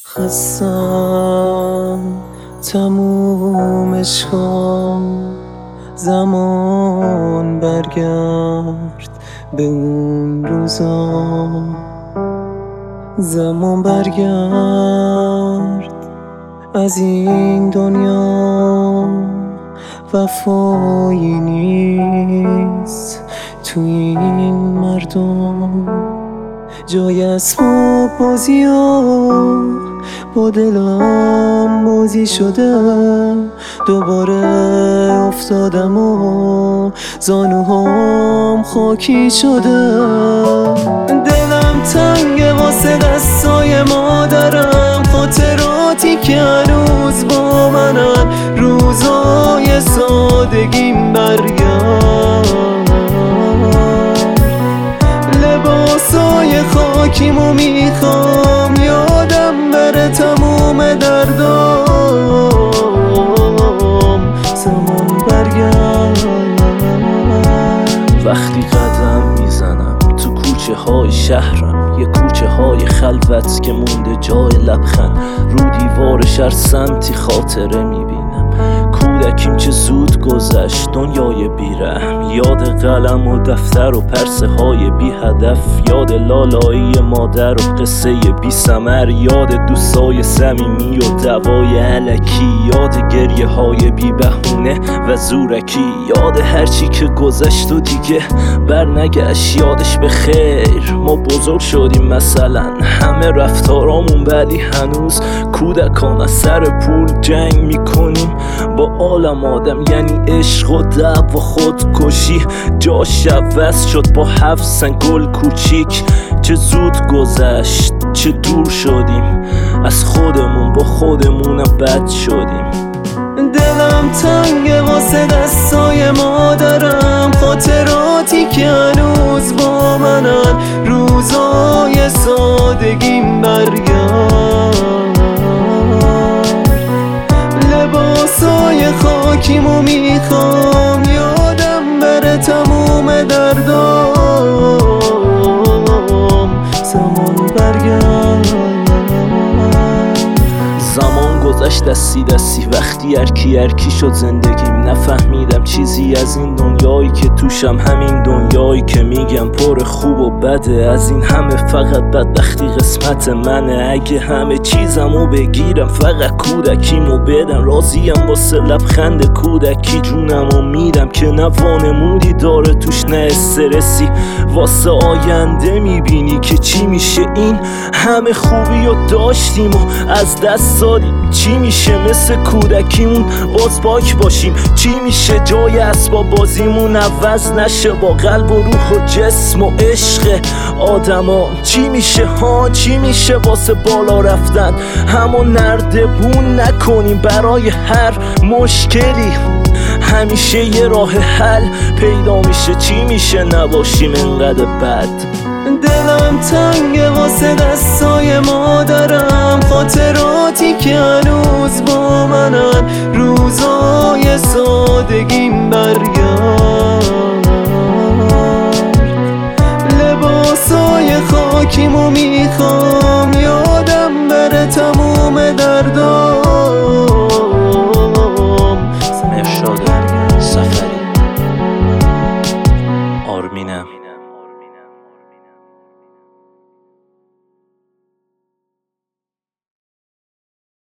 خستم تموم عشقام، زمان برگرد به اون روزا، زمان برگرد از این دنیا. وفایی نیست تو این مردم، جای اسباب بازی ها با دلم بازی شده. دوباره افتادم و زانوهام خاکی شده. دلم تنگه واسه دستای مادرم، خاطراتی که هنوز با منن، روزای سادگیم برگرد. لباسای خاکیمو میخوام یادم بره تموم دردام، زمان برگرد. وقتی قدم میزنم تو کوچه های شهرم، یه کوچه های خلوت که مونده جای لبخند، رو دیوار شهر سمتی خاطره میبینم. کودکیم چه زود گذشت، دنیای بیرحم، یاد قلم و دفتر و پرسه های بی هدف، یاد لالایی مادر و قصه بی ثمر، یاد دوستای صمیمی و دوای الکی، یاد گریه های بی بهونه و زورکی، یاد هرچی که گذشت و دیگه بر نگشت. یادش به خیر ما بزرگ شدیم مثلا، همه رفتارامون ولی هنوز کودکان، از سر پول جنگ میکنیم با عالم آدم، یعنی عشق و دعوا خودکشی، جاش عوض شد با 7 سن گل کوچیک. چه زود گذشت، چه دور شدیم از خودمون، با خودمونم بد شدیم. دلم تنگه واسه دستای مادرم، خاطراتی که هنوز با منن، روزای سادگیم برگرد. لباسای خاکیمو میخوام یادم بره تموم دردام، زمان برگرد. زمان گذشت دستی دستی، وقتی ارکی شد زندگیم، نفهمیدم چیزی از این دنیایی که توشم، همین دنیایی که میگم پر خوب و بده. از این همه فقط بدبختی قسمت منه، اگه همه چیزمو بگیرم فقط کودکیمو بدم. راضیم واسه لبخند کودکی، جونمو میدم که نه وانمودی داره توش نه استرسی. واسه آینده میبینی که چی میشه، این همه خوبی رو داشتیم و از دست دادیم. چی میشه مثل کودکیمون باز باک باشیم، چی میشه جای اسباب بازیمون عوض نشه با قلب و روح و جسم و عشق آدما. چی میشه چی میشه واسه بالا رفتن، همون نردبون نکنیم برای هر مشکلی، همیشه یه راه حل پیدا میشه. چی میشه نباشیم انقدر بد. دلم تنگه واسه دست